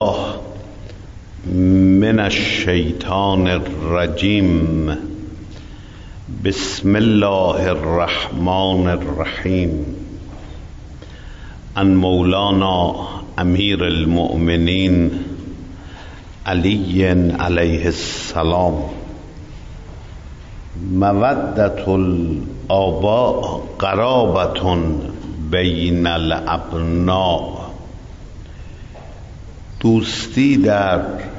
من الشیطان الرجیم. بسم الله الرحمن الرحیم. عن مولانا امیر المؤمنین علی علیه السلام. مودة الآباء قرابة بین الابناء. دوستی در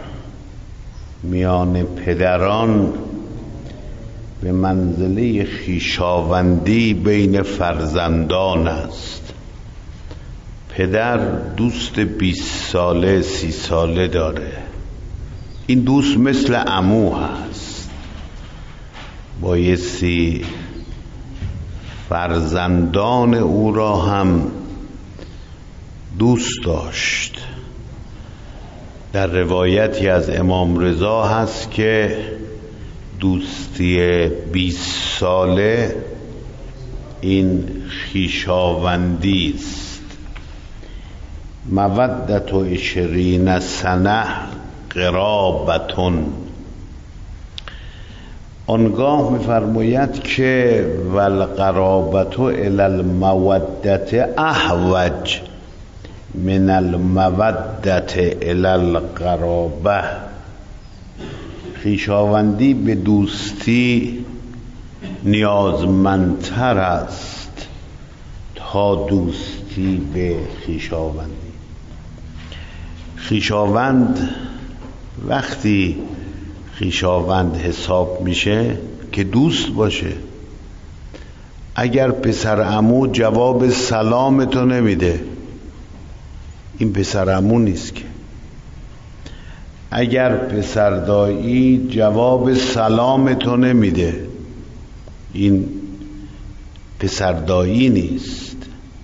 میان پدران به منزله خویشاوندی بین فرزندان است. پدر دوست 20 ساله 30 ساله داره. این دوست مثل عمو هست. بایستی فرزندان او را هم دوست داشت. در روایتی از امام رضا هست که دوستی 20 ساله این خویشاوندی است. مودة 20 سنه قرابتون. آنگاه می‌فرماید که والقرابة الی المودة احوج من المودة الی القرابة. خویشاوندی به دوستی نیازمندتر است تا دوستی به خویشاوندی. خویشاوند وقتی خویشاوند حساب میشه که دوست باشه. اگر پسر عمو جواب سلام تو نمیده، این پسر عمو نیست که. اگر پسر دایی جواب سلام تو نمیده، این پسر دایی نیست.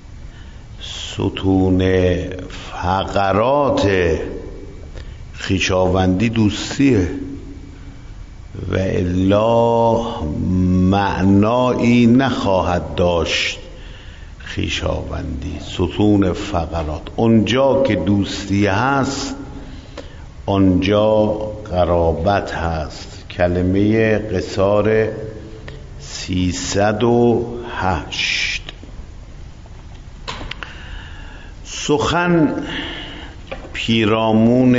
ستون فقرات خویشاوندی دوستیه و الا معنایی نخواهد داشت. خویشاوندی ستون فقرات، اونجا که دوستی هست آنجا قرابت هست. کلمه قصار 308. سخن پیرامون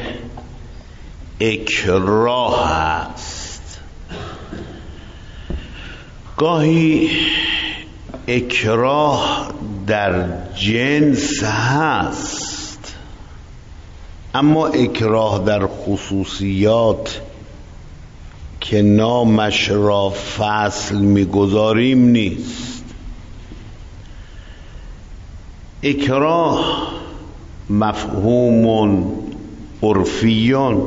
اکراه است. گاهی اکراه در جنس هست، اما اکراه در خصوصیات که نامش را فصل میگذاریم نیست. اکراه مفهوم عرفیون.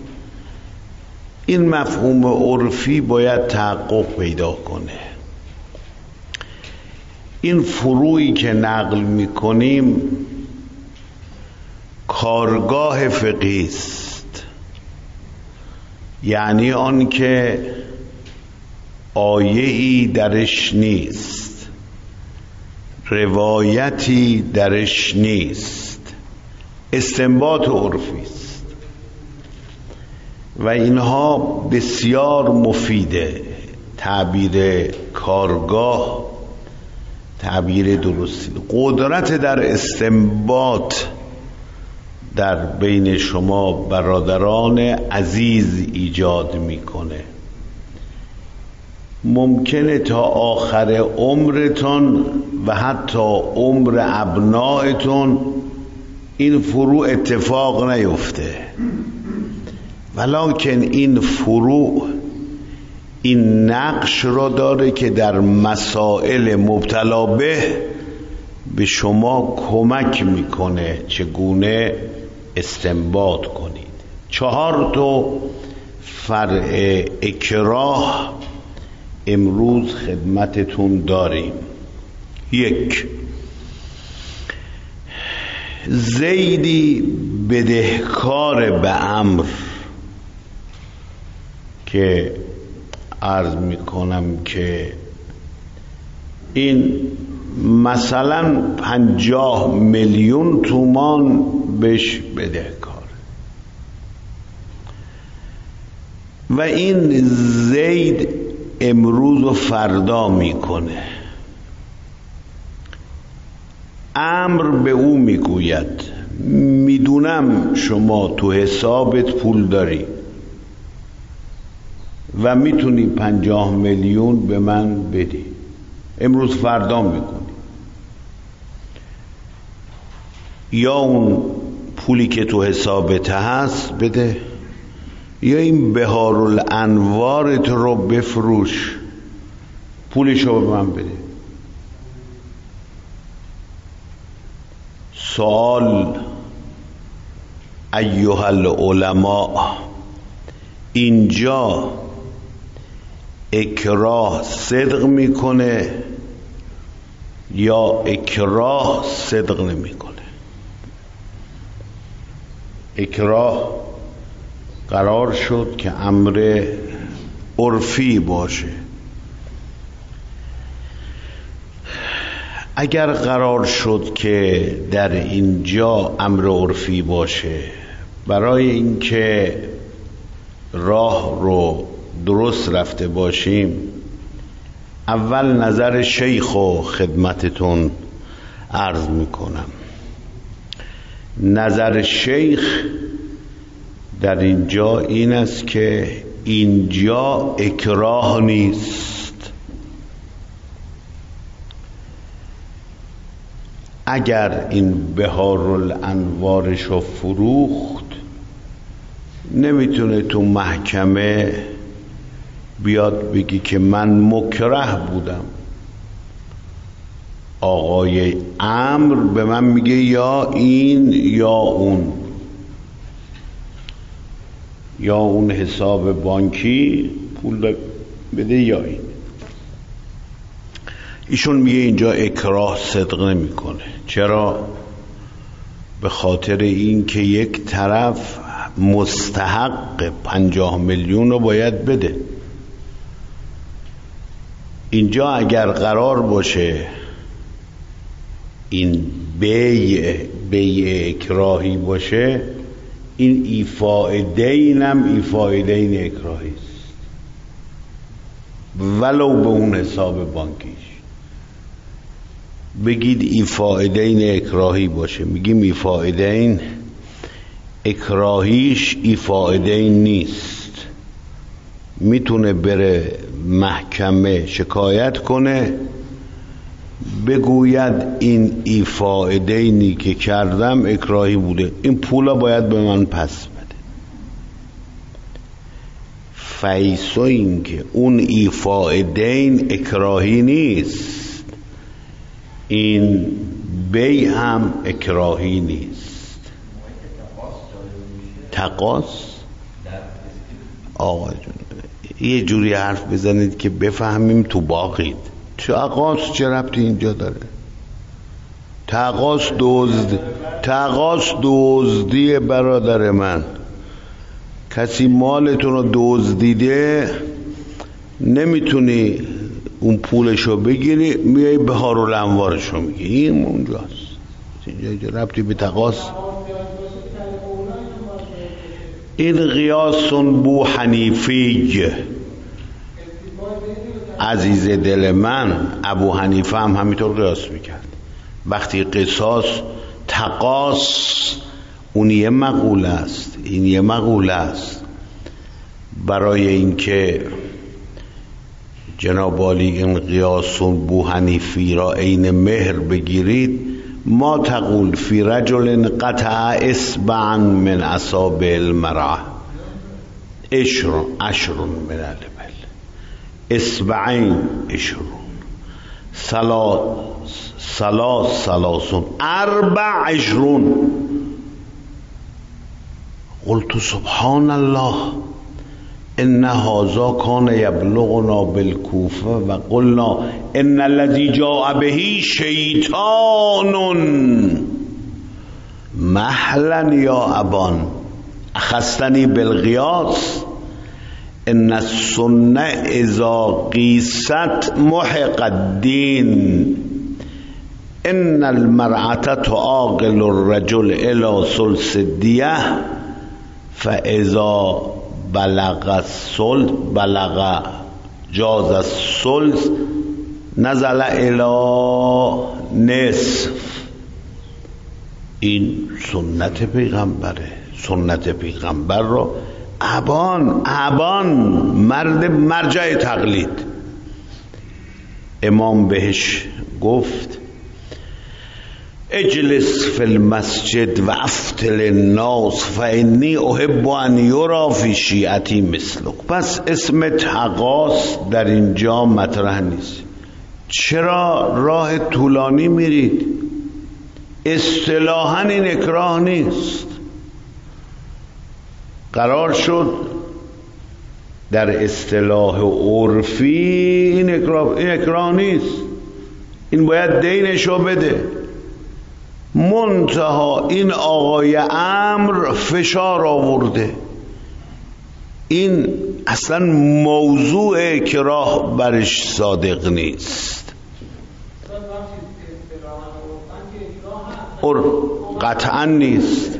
این مفهوم عرفی باید تحقق پیدا کنه. این فروعی که نقل میکنیم کارگاه فقهی است، یعنی آن که آیه‌ای درش نیست، روایتی درش نیست، استنباط عرفی است و اینها بسیار مفیده. تعبیر کارگاه تعبیر درستی. قدرت در استنباط در بین شما برادران عزیز ایجاد میکنه. ممکنه تا آخر عمرتون و حتی عمر ابنائتون این فروع اتفاق نیفته، ولکن این فروع این نقش را داره که در مسائل مبتلا به شما کمک میکنه چگونه استنباط کنید. 4 فرع اکراه امروز خدمتتون داریم. 1. زیدی بدهکار به امر، که عرض میکنم که این مثلا 50 میلیون تومان بهش بدهکاره. و این زید امروز و فردا میکنه. امر به او میگوید میدونم شما تو حسابت پول داری و میتونی 50 میلیون به من بدی، امروز فردا میکنی، یا اون پولی که تو حسابت هست بده یا این بهارالانوارت رو بفروش، پولشو به من بده. سوال ایها العلماء، اینجا اکراه صدق میکنه یا اکراه صدق نمیکنه؟ اکراه قرار شد که امر عرفی باشه. اگر قرار شد که در اینجا امر عرفی باشه، برای اینکه راه رو درست رفته باشیم، اول نظر شیخ و خدمتتون عرض میکنم. نظر شیخ در اینجا این است که اینجا اکراه نیست. اگر این بهارالانوارش رو فروخت، نمیتونه تو محکمه بیاد بگی که من مکره بودم، آقای امر به من میگه یا این یا اون، یا اون حساب بانکی پول بده یا این. ایشون میگه اینجا اکراه صدق نمیکنه. چرا؟ به خاطر این که یک طرف مستحق 50 میلیون رو باید بده. اینجا اگر قرار باشه این بیع اکراهی باشه، این ایفاء دین هم ایفاء دین اکراهی است، ولو به اون حساب بانکیش. بگید ایفاء دین اکراهی باشه، میگیم ایفاء دین اکراهیش ایفاء دین نیست، میتونه بره محکمه شکایت کنه، بگوید این ایفاء دینی که کردم اکراهی بوده، این پولا باید به من پس بده. فیسو این که اون ایفاء دین اکراهی نیست، این بیع هم اکراهی نیست. تقاص آقا جون یه جوری حرف بزنید که بفهمیم تو باقید. تقاص چه ربطی اینجا داره؟ تقاص دزدی برادر من. کسی مالتون رو دزدیده، نمیتونی اون پولشو بگیری، میای بهارالانوارشو میگی این اونجاست. اینجا ربطی به تقاص. این قیاس بو حنیفی عزیز دل من. ابو حنیفه هم همینطور قیاس میکرد. وقتی قصاص تقاص اون یه مقوله است، این یه مقوله است. برای اینکه جناب عالی این قیاس بو حنیفی را عین مهر بگیرید، ما تقول فی رجل قطع اصبعا من اصابع المرأة عشر من الابل، اصبعین 20، ثلاثون 24. قلت سبحان الله ان هذا كان يبلغنا بالكوفه وقلنا ان الذي جاء به شيطان مهلا يا ابان اخذتني بالقياس ان السنه اذا قیست محق الدين ان المرأة تعاقل الرجل الى ثلث الدیه فاذا بلغ جاز الثلث نزل الی نصف. این سنت پیغمبره. سنت پیغمبر رو ابان مرد مرجع تقلید. امام بهش گفت اجلس فی المسجد و افتل الناس فانی احب ان یرا فی شیعتی مثلک. پس اسم تقاص در اینجا مطرح نیست. چرا راه طولانی میرید؟ اصطلاحاً این اکراه نیست. قرار شد در اصطلاح عرفی این اکراه نیست. این باید دینشو بده. منتها این آقای امر فشار آورده. این اصلا موضوع اکراه برش صادق نیست. قطعا نیست.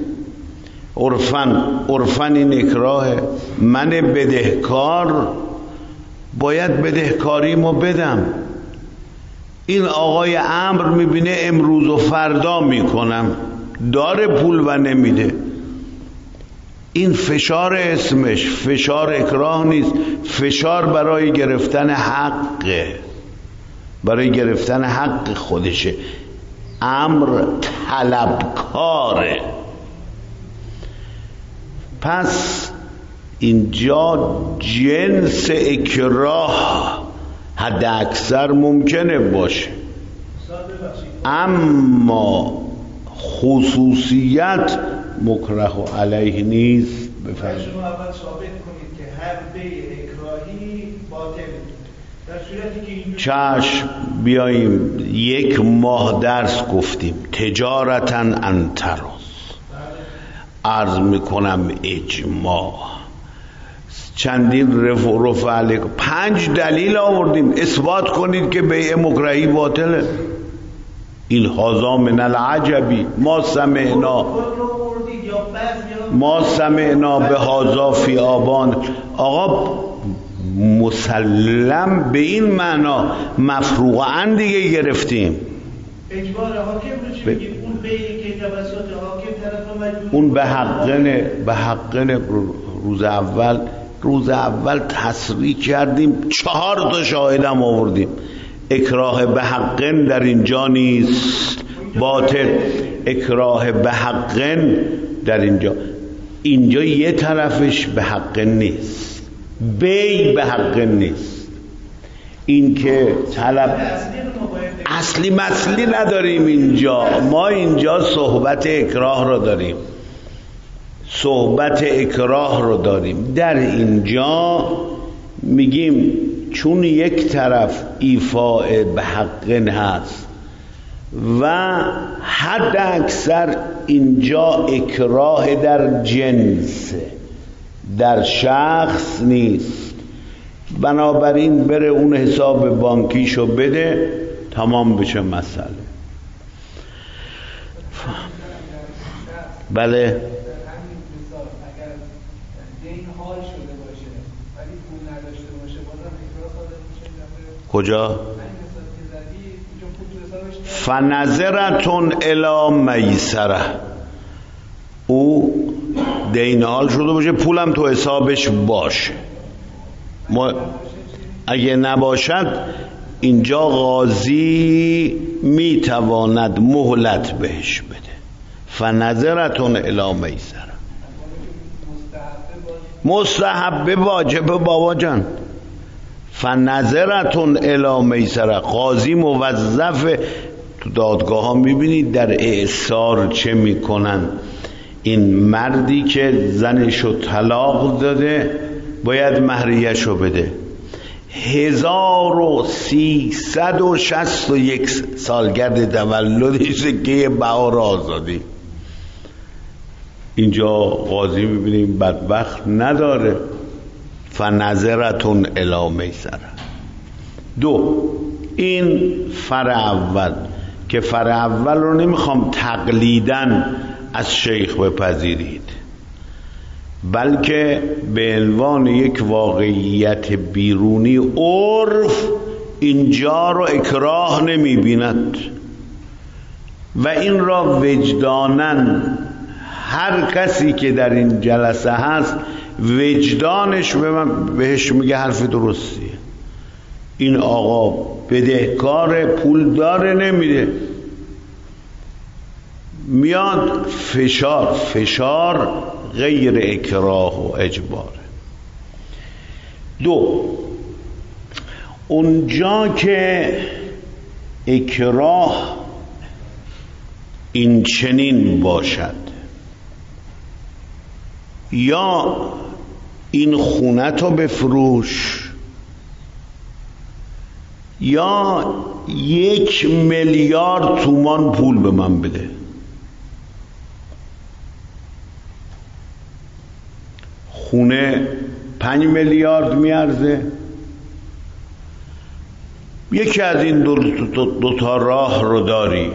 عرفن این اکراهه. من بدهکار باید بدهکاریمو بدم. این آقای امر میبینه امروز و فردا میکنم، داره پول و نمیده. این فشار اسمش فشار اکراه نیست، فشار برای گرفتن حقه، برای گرفتن حق خودشه. امر طلبکاره. پس اینجا جنس اکراه حد اکثر ممکنه باشه، اما خصوصیت مکره و علیه نیست. بفرمایید. شما اول ثابت کنید که هر بیع اکراهی باطل، در صورتی که چشم بیاییم 1 ماه درس گفتیم تجارتاً انتراس. عرض میکنم اجماع چندین رفع علیکم 5 دلیل آوردیم اثبات کنید که بیع مکرهی باطله. این هذا من العجبی ما سمعنا به هذا فی آبان. آقا مسلم به این معنا مفروغاً دیگه گرفتیم. اجبار حاکم رو چی بگید؟ اون بیعی که توسط حاکم طرف مجبور، اون به حقن روز اول تصریح کردیم، 4 تا شاهدم آوردیم. اکراه به حقن در اینجا نیست، باطل. اکراه به حقن در اینجا یه طرفش به حقن نیست، بی به حقن نیست. این که طلب اصلی مسئلی نداریم اینجا. ما اینجا صحبت اکراه رو داریم. در اینجا میگیم چون یک طرف ایفاء به حقن هست و حد اکثر اینجا اکراه در جنس، در شخص نیست، بنابراین بره اون حساب بانکیشو بده، تمام بشه مسئله. بله. کجا؟ فنظرتون الی میسره. او دین حال شده باشه، پولم تو حسابش باشه. اگه نباشد اینجا قاضی میتواند مهلت بهش بده. فنظرتون الی میسره. مستحب واجب بابا جان. فنظرتون الی میسره. قاضی موظف. تو دادگاه ها میبینید در اعصار چه میکنن. این مردی که زنشو طلاق داده باید مهریه‌شو بده. 1361 سالگرد تولدش که بهار آزادی. اینجا قاضی میبینیم بدبخت نداره. فنظرتون الی میسره. 2. این فرع اول که فرع اول رو نمیخوام تقلیداً از شیخ بپذیرید، بلکه به عنوان یک واقعیت بیرونی عرف اینجا رو اکراه نمی بیند و این را وجداناً هر کسی که در این جلسه هست وجدانش بهش میگه حرف درستیه. این آقا بدهکار، پول داره نمیده، میاد فشار غیر اکراه و اجباره. دو، اونجا که اکراه این چنین باشد یا این خونتو بفروش یا 1 میلیارد تومان پول به من بده، خونه 5 میلیارد میارزه، یکی از این دو تا راه رو داری.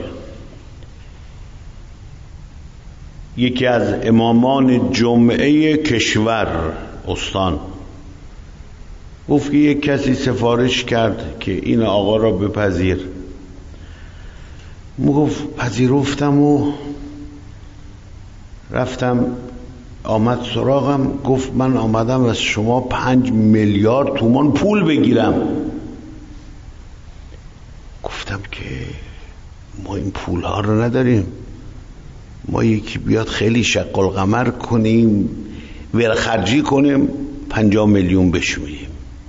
یکی از امامان جمعه کشور استان گفت که یک کسی سفارش کرد که این آقا را بپذیر. گفت پذیرفتم و رفتم، آمد سراغم گفت من آمدم از شما 5 میلیارد تومان پول بگیرم. گفتم که ما این پول ها رو نداریم، ما یکی بیاد خیلی شق القمر کنیم ورخرجی کنیم 50 میلیون بشمیم.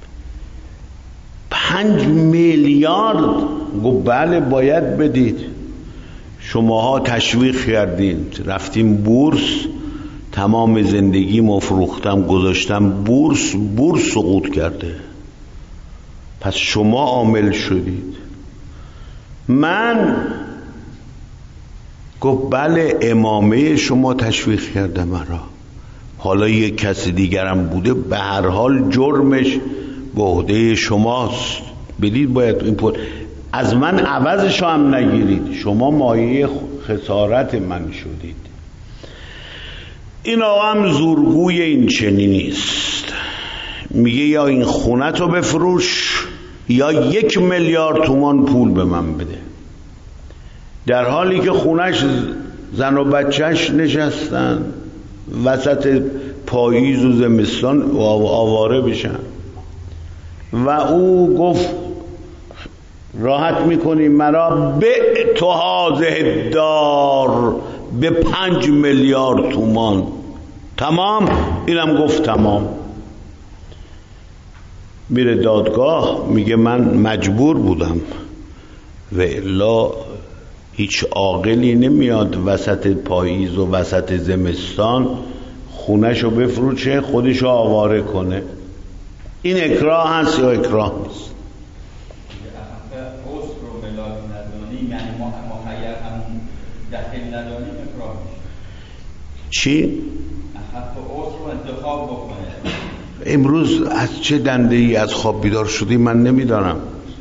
5 میلیارد؟ گفت بله باید بدید، شماها تشویق کردین، رفتیم بورس، تمام زندگی ما فروختم گذاشتم بورس سقوط کرده، پس شما عامل شدید. من گفت بله امامه شما تشویق کرده مرا، حالا یک کسی دیگرم بوده، به هر حال جرمش به عهده شماست، بدید باید این پول، از من عوضش هم نگیرید، شما مایه خسارت من شدید. این آقا هم زورگوی این چنینیست، میگه یا این خونتو بفروش یا 1 میلیارد تومان پول به من بده، در حالی که خونش زن و بچهش نشستن وسط پاییز و زمستان آواره بشن و او گفت راحت میکنی مرا به تو هازه دار به 5 میلیارد تومان، تمام؟ اینم گفت تمام. میره دادگاه، میگه من مجبور بودم و الا هیچ عاقلی نمیاد وسط پاییز و وسط زمستان خونهشو بفروشه خودشو آواره کنه. این اکراه هست یا اکراه نیست؟ چی؟ امروز از چه دنده ای از خواب بیدار شدی من نمیدانم.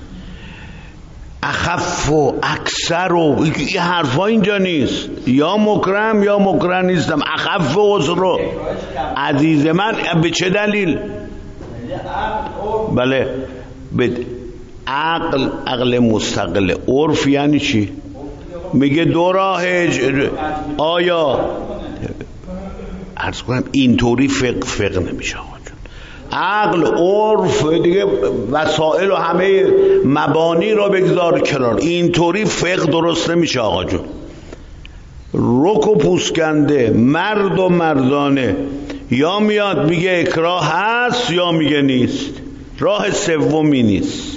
اخف و اکثر و این حرفا اینجا نیست، یا مکرم یا مکرم نیستم. اخف و عذر عزیز من به چه دلیل؟ بله به عقل مستقل. عرف یعنی چی؟ میگه دو راه. آیا عرض کنم اینطوری فقه نمیشه آقا جون. عقل، عرف دیگه، وسائل و همه مبانی رو بگذار کنار، اینطوری فقه درست نمیشه آقا جون. رک و پوسکنده، مرد و مردانه، یا میاد میگه اکراه هست یا میگه نیست، راه سومی نیست.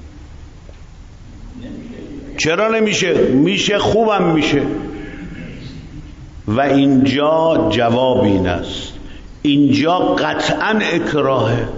چرا نمیشه؟ میشه، خوبم میشه. و اینجا جواب این است، اینجا قطعا اکراهه.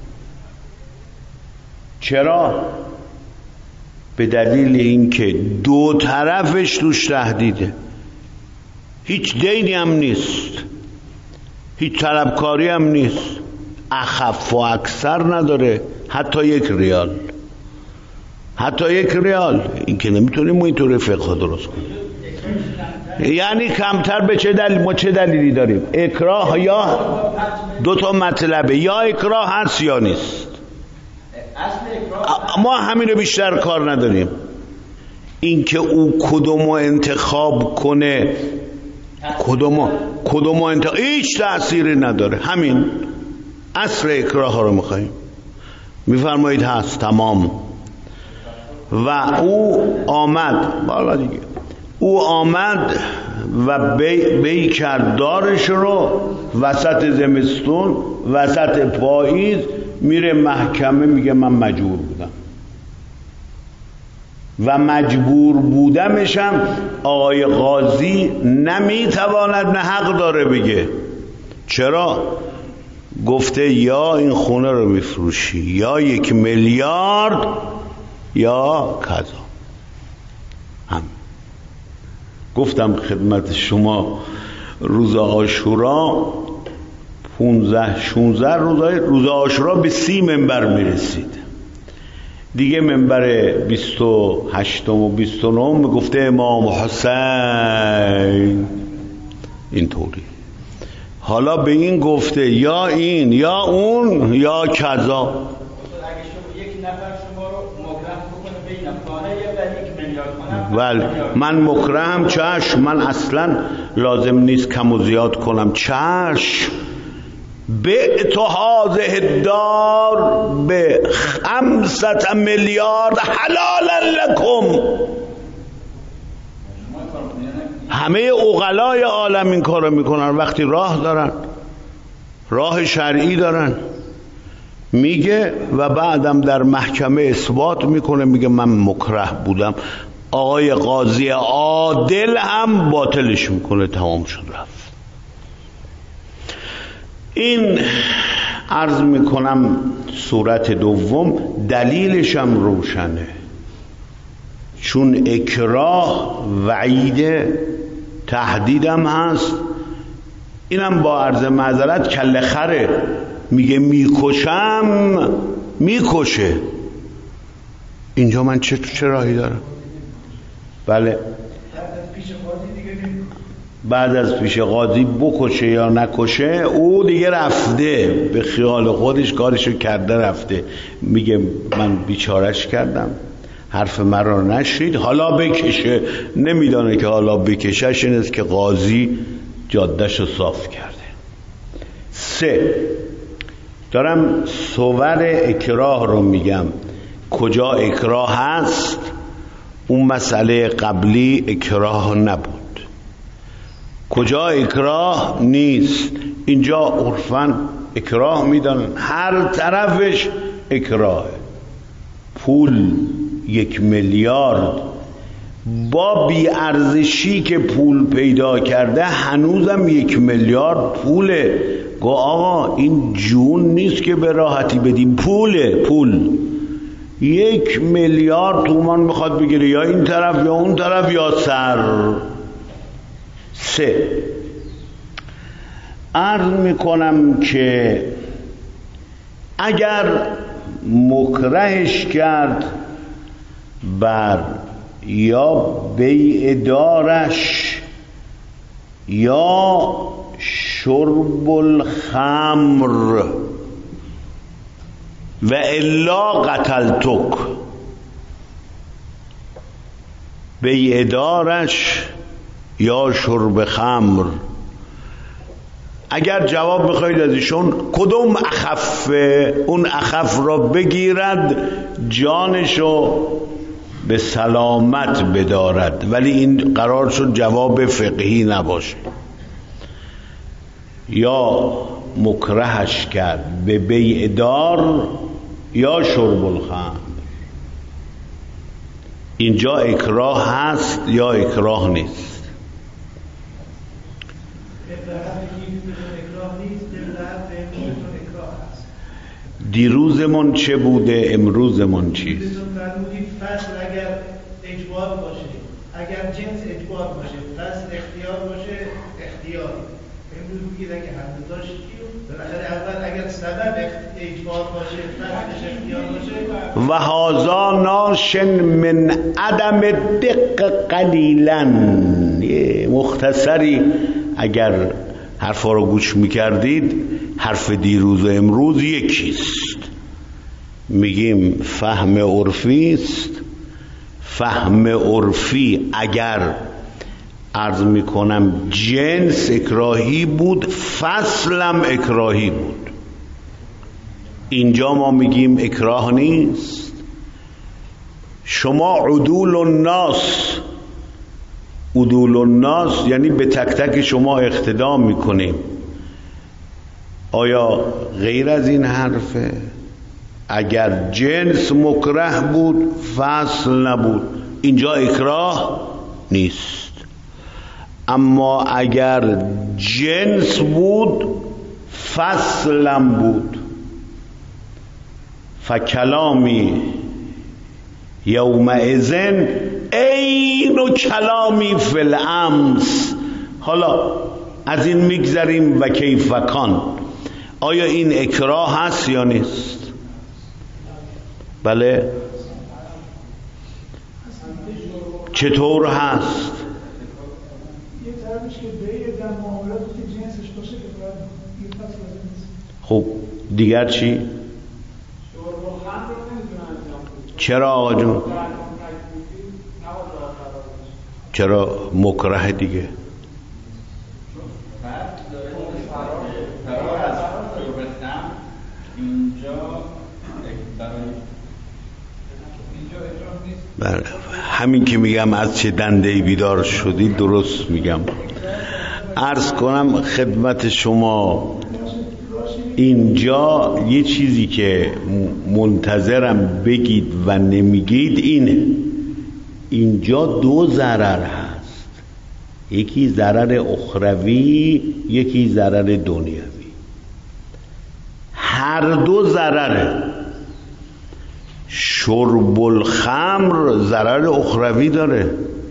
چرا؟ به دلیل اینکه دو طرفش توش تهدیده، هیچ دینی هم نیست، هیچ طلبکاری هم نیست، اخف و اکثر نداره، حتی 1 ریال، حتی 1 ریال. این که نمیتونیم ما اینطور فقه درست کنیم. یعنی کمتر به چه دلیل؟ ما چه دلیلی داریم؟ اکراه یا دو تا مطلبه، یا اکراه هست یا نیست. ما همین رو بیشتر کار نداریم. این که او کدومو انتخاب کنه کدومو انتخاب هیچ تأثیری نداره. همین اصل اکراه ها رو میخواییم. میفرمایید هست تمام. و او آمد بالا دیگه، او آمد و بی کرد دارش رو وسط زمستون، وسط پاییز، میره محکمه میگه من مجبور بودم و مجبور بودمشم آقای قاضی نمیتواند، نه حق داره بگه. چرا؟ گفته یا این خونه رو میفروشی یا 1 میلیارد یا کذا. هم گفتم خدمت شما روز عاشورا 15-16 روز عاشورا به 30 منبر میرسید دیگه. منبر 28 و 29 میگفته امام حسین اینطوری. حالا به این گفته یا این یا اون یا کذا. ولی من مکرهم، چشم، من اصلا لازم نیست کم و زیاد کنم، چشم. بعت هذه الدار به 5 میلیارد حلالا لکم. همه عقلای عالم این کارو میکنن وقتی راه دارن، راه شرعی دارن. میگه و بعدم در محکمه اثبات میکنه، میگه من مکره بودم. آقای قاضی عادل هم باطلش میکنه، تمام شد رفت. این عرض میکنم صورت دوم دلیلش هم روشنه، چون اکراه وعید تهدیدم هست. اینم با عرض معذرت کله خره، میگه میکشم، میکشه. اینجا من چه راهی دارم؟ بله بعد از پیش قاضی بکشه یا نکشه، او دیگه رفته به خیال خودش، کارشو کرده رفته. میگه من بیچارش کردم، حرف من رو نشید، حالا بکشه. نمیدانه که حالا بکشش این است که قاضی جادهشو صاف کرده. 3 دارم صور اکراه رو میگم. کجا اکراه هست؟ اون مسئله قبلی اکراه نبود. کجا اکراه نیست؟ اینجا عرفاً اکراه میدانن، هر طرفش اکراهه. پول 1 میلیارد با بیارزشی که پول پیدا کرده هنوزم 1 میلیارد پوله. گو آقا این جون نیست که به راحتی بدیم، پوله. پول 1 میلیارد تومان میخواد بگیره، یا این طرف یا اون طرف یا سر. 3 عرض میکنم که اگر مکرهش کرد بر یا بیع دارش یا شرب الخمر و الا قتلتک، بیع دارش یا شرب خمر. اگر جواب میخواید از ایشون کدوم اخفه، اون اخف را بگیرد جانشو به سلامت بدارد. ولی این قرار شد جواب فقهی نباشه. یا مکرهش کرد به بیع دار یا شرب الخمر. اینجا اکراه هست یا اکراه نیست؟ دیروزمون چه بوده، امروزمون چیست؟ فصل اگر اجبار باشه، اگر جنس اجبار باشه، فصل اختیار باشه، اختیار. امروز میگید اگه حد داشتی بالاخره اول اگر سبب اجبار باشه فصلش اختیار باشه و هازا ناشن من عدم دق قلیلا. مختصری اگر حرفا رو گوش میکردید حرف دیروز و امروز یکیست. میگیم فهم عرفی است. فهم عرفی اگر عرض میکنم جنس اکراهی بود، فصلم اکراهی بود. اینجا ما میگیم اکراه نیست. شما عدول الناس، عدول الناس یعنی به تک تک شما اقتدا میکنیم. آیا غیر از این حرفه؟ اگر جنس مکره بود فصل نبود، اینجا اکراه نیست. اما اگر جنس بود فصلم بود، فکلامی یومئذن عین کلامی فی الامس. حالا از این میگذریم و کیفکان. آیا این اکراه هست یا نیست؟ بله. چطور هست؟ یه طرفش که بیع در معاملاتی که جنسش باشه که باید این فصل لازم نیست. خب دیگر چی؟ چرا آقا جون؟ چرا مکره دیگه؟ بله. همین که میگم از چه دنده‌ای بیدار شدی درست میگم. عرض کنم خدمت شما اینجا یه چیزی که منتظرم بگید و نمیگید اینه. اینجا دو ضرر هست، یکی ضرر اخروی، یکی ضرر دنیوی. هر دو ضرره. شرب الخمر ضرر اخروی داره،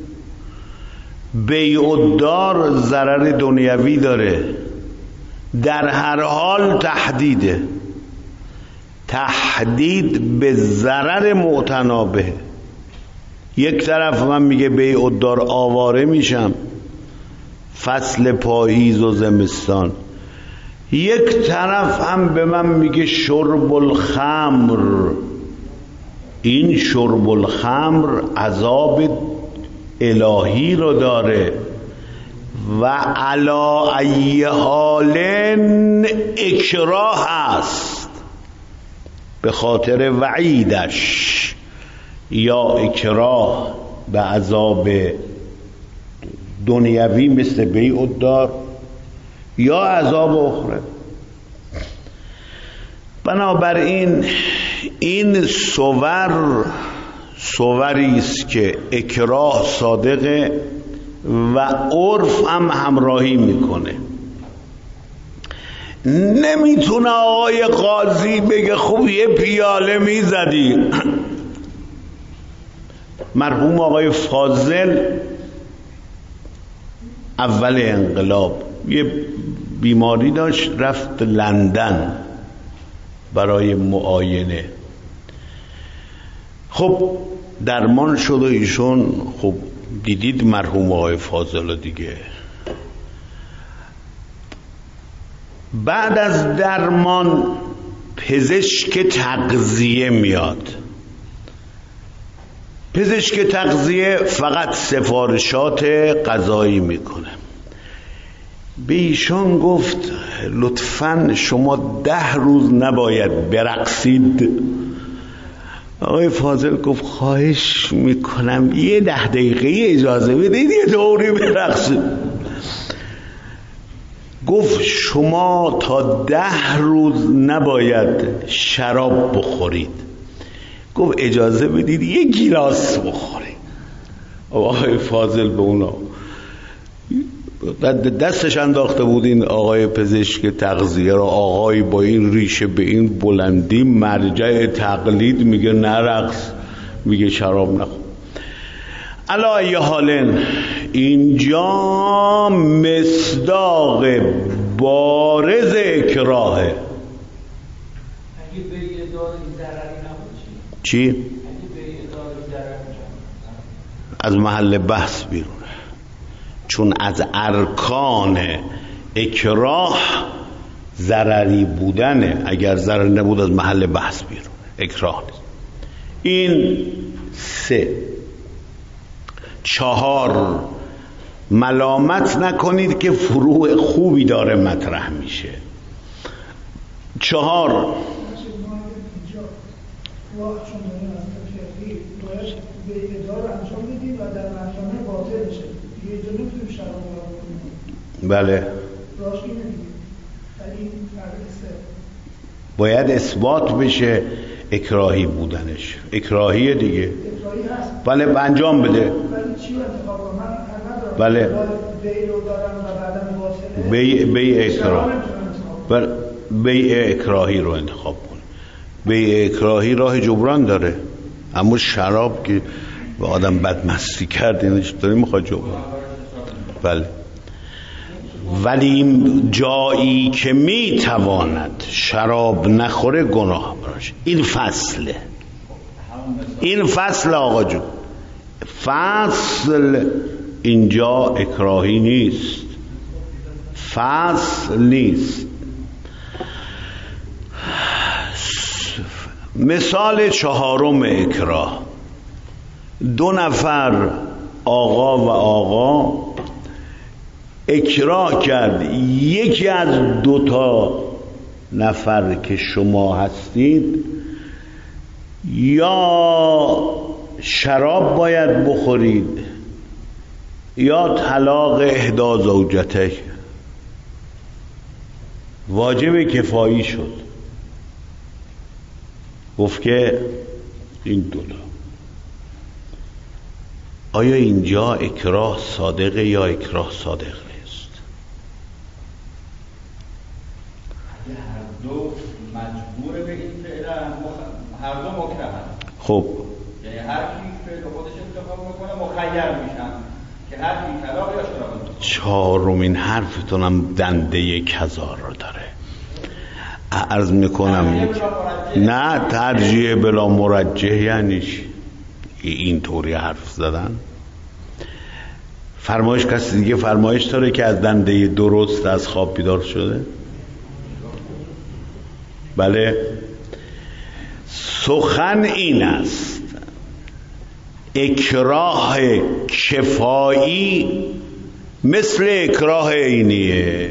بیع الدار ضرر دنیوی داره. در هر حال تهدیده. تهدید به ضرر معتنابه. یک طرف من میگه بیع الدار آواره میشم فصل پاییز و زمستان، یک طرف هم به من میگه شرب الخمر. این شرب الخمر عذاب الهی رو داره و علی ای حال اکراه است به خاطر وعیدش، یا اکراه به عذاب دنیوی مثل بیع الدار، یا عذاب اخره. بنابراین این صوری است که اکراه صادقه و عرف هم همراهی میکنه. نمیتونه آقای قاضی بگه خب یه پیاله میزدی. مرحوم آقای فاضل اول انقلاب یه بیماری داشت، رفت لندن برای معاینه. خب درمان شد و ایشون، خب دیدید مرحوم آقای فاضل دیگه، بعد از درمان پزشک تغذیه میاد. پزشک تغذیه فقط سفارشات غذایی میکنه. به ایشان گفت لطفاً شما 10 روز نباید برقصید. آقای فاضل گفت خواهش میکنم یه 10 دقیقه اجازه بدید یه دوری برقصید. گفت شما تا 10 روز نباید شراب بخورید. گفت اجازه بدید یه گیلاس بخورید. آقای فاضل به اونا دستش انداخته بود این آقای پزشک تغذیه را. آقای با این ریشه به این بلندی مرجع تقلید میگه نرقص، میگه شراب نخور. علی حالن اینجا مصداق بارز اکراهه. اگه به یه دار ضرری نبود چی؟ اگه به یه دار ضرری از محل بحث بیرونه، چون از ارکان اکراه ضرری بودنه. اگر ضرر نبود از محل بحث بیرونه، اکراه نیست. این 3. 4 ملامت نکنید که فروع خوبی داره مطرح میشه. 4 راه چون داریم از تفکیری باید به ادعا رو انجام بدیم و در محکمه باطل بشه. دیگه اینجا نمیتونیم شراب رو کنیم. بله، راهش اینه دیگه. ولی این فرق 3 باید اثبات بشه اکراهی بودنش. اکراهیه دیگه. اکراهی هست. بله، انجام بده. ولی چی رو انتخاب کنم؟ من ندارم. بله. بیع رو دارم و بعدم باطله. بیع اکراه. بله، بیع اکراهی رو انتخاب کن. بیع اکراهی راه جبران داره، اما شراب که به آدم بدمستی کرد اینش داری میخواد جبران. بله، ولی جایی که میتواند شراب نخوره گناه براش. این فصله، این فصل آقا جون، فصل اینجا اکراهی نیست، فصل نیست. مثال 4 اکراه. 2 نفر آقا و آقا اکراه کرد یکی از 2 نفر که شما هستید یا شراب باید بخورید یا طلاق احدی زوجته. واجب کفایی شد، گفت که این 2 آیا اینجا اکراه صادقه یا اکراه صادق نیست؟ هر دو مجبور به این فعل، هر دو مکرهن. خب یعنی هر کی فعل خودش انتخاب میکنه مخیر میشن که هر کی طلاق یا شراب. 4مین حرفتونم دنده کذار رو داره. عرض میکنم نه، ترجیح بلا مرجح یعنی این طوری حرف زدن. فرمایش کسی دیگه فرمایش داره که از دنده درست از خواب بیدار شده؟ بله، سخن این است اکراه کفایی مثل اکراه عینیه،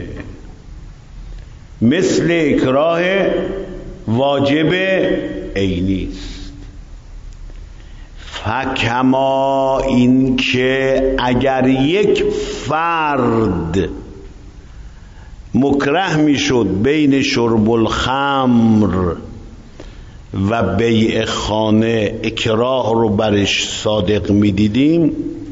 مثل اکراه واجب عینی است. فکما این که اگر یک فرد مکره میشد بین شرب الخمر و بیع خانه، اکراه رو برش صادق میدیدیم،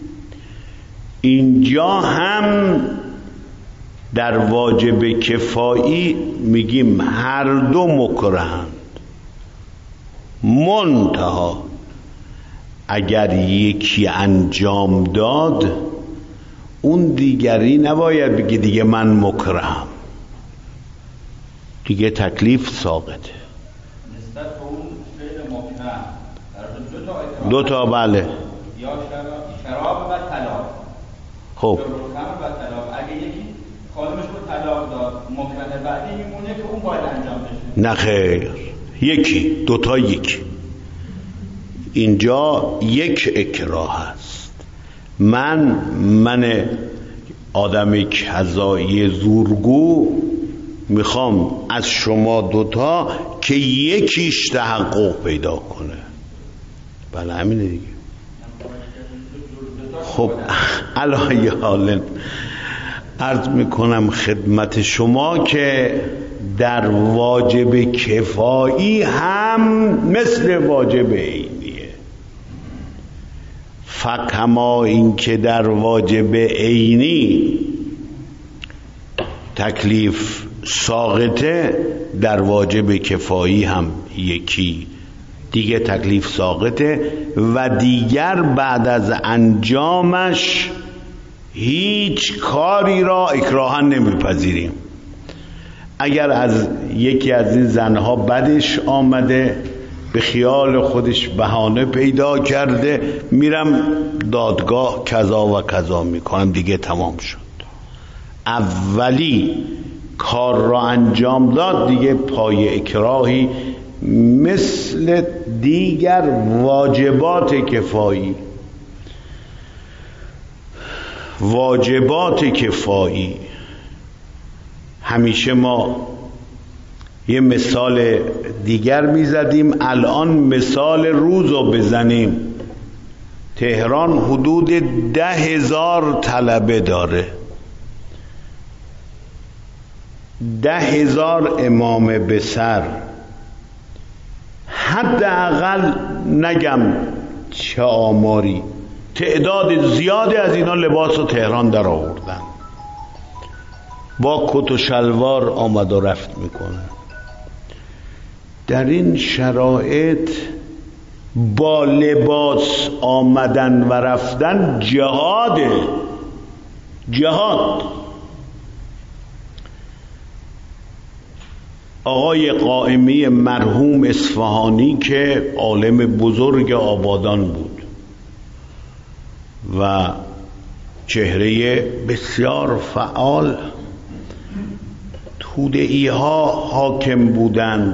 اینجا هم در واجب کفایی میگیم هر دو مکرهند. منتها اگر یکی انجام داد اون دیگری نباید بگی دیگه من مکرهم، دیگه تکلیف ساقطه. نسبت به اون فعل مکره در 2 تا بله، یا شراب و طلاق. خب شرب الخمر و طلاق. اگه یکی خانمش رو طلاق داد، مکره بعدی میمونه که اون باید انجام بشه. نه خیر، یکی 2 تا یک. اینجا یک اکراه هست. من آدم کذایی زورگو میخوام از شما 2 تا که یکیش تحقق پیدا کنه. بله همینه دیگه. خب الان یه حالن عرض میکنم خدمت شما که در واجب کفایی هم مثل واجب عینیه. فکما این که در واجب عینی تکلیف ساقطه، در واجب کفایی هم یکی دیگه تکلیف ساقطه و دیگر بعد از انجامش هیچ کاری را اکراها نمیپذیریم. اگر از یکی از این زنها بدش آمده به خیال خودش بهانه پیدا کرده میرم دادگاه کذا و کذا میکنم، دیگه تمام شد. اولی کار را انجام داد، دیگه پای اکراهی مثل دیگر واجبات کفایی. همیشه ما یه مثال دیگر میزدیم، الان مثال روز رو بزنیم. تهران حدود 10,000 طلبه داره، 10,000 امام به سر، حداقل نگم چه آماری، تعداد زیادی از اینا لباس رو تهران در آوردن، با کت و شلوار آمد و رفت میکنه. در این شرایط با لباس آمدن و رفتن جهاد. آقای قائمی مرحوم اصفهانی که عالم بزرگ آبادان بود و چهره بسیار فعال، توده‌ای ها حاکم بودند،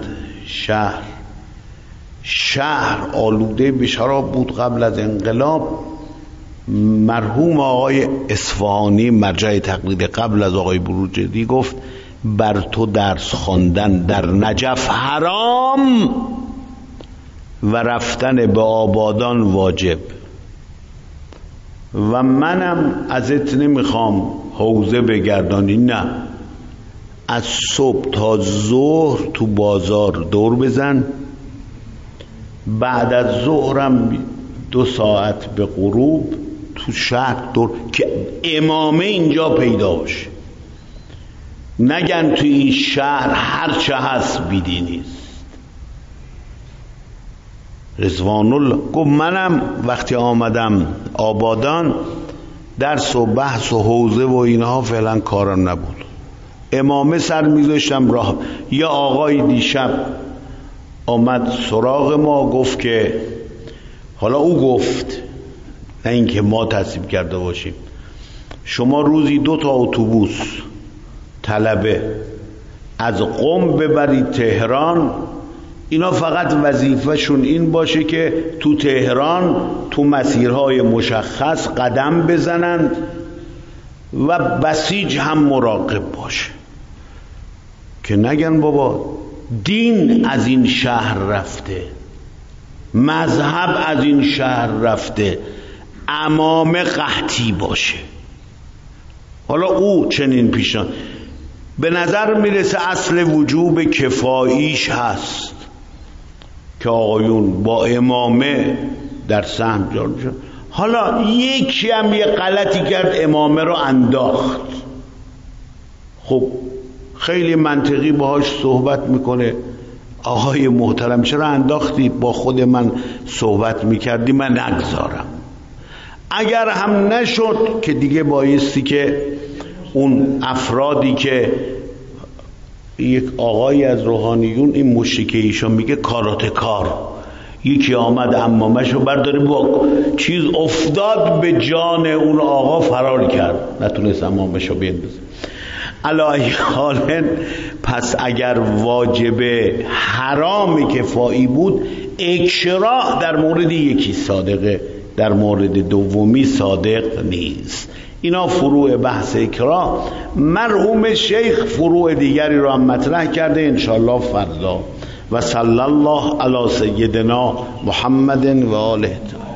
شهر آلوده به شراب بود قبل از انقلاب. مرحوم آقای اصفهانی مرجع تقلید قبل از آقای بروجردی گفت بر تو درس خواندن در نجف حرام و رفتن به آبادان واجب، و منم ازت نمیخوام حوزه بگردانی، نه، از صبح تا ظهر تو بازار دور بزن، بعد از ظهرم 2 ساعت به غروب تو شهر دور، که امامه اینجا پیدا باشه، نگن تو این شهر هر چه هست بیدی نیست. رضوان الله گفت منم وقتی آمدم آبادان درس و بحث و حوزه و اینها فعلا کارم نبود، امامه سر میذاشتم راه. یا آقای دیشب آمد سراغ ما گفت که، حالا او گفت نه اینکه ما تصیب کرده باشیم، شما روزی 2 تا اتوبوس طلبه از قم ببرید تهران، اینا فقط وظیفه‌شون این باشه که تو تهران تو مسیرهای مشخص قدم بزنند و بسیج هم مراقب باشه، که نگن بابا دین از این شهر رفته، مذهب از این شهر رفته، امامه قحطی باشه. حالا او چنین پیشان به نظر میرسه اصل وجوب کفاییش هست که آقایون با امامه در سهم جار میشن. حالا یکی هم یه غلطی کرد امامه رو انداخت، خب خیلی منطقی باهاش صحبت میکنه، آقای محترم چرا انداختی؟ با خود من صحبت میکردی من نگذارم. اگر هم نشد که دیگه بایستی که اون افرادی که یک آقای از روحانیون این مشرکه ایشان میگه کارات کار، یکی آمد عمامشو برداره با چیز افتاد به جان اون آقا فرار کرد، نتونست عمامشو بندازه. علی حال پس اگر واجب حرام کفایی بود، اکراه در مورد یکی صادقه، در مورد دومی صادق نیست. اینا فروع بحث اکراه. مرحوم شیخ فروع دیگری رو هم مطرح کرده انشاءالله فردا. و صلی الله علی سیدنا محمد و آله.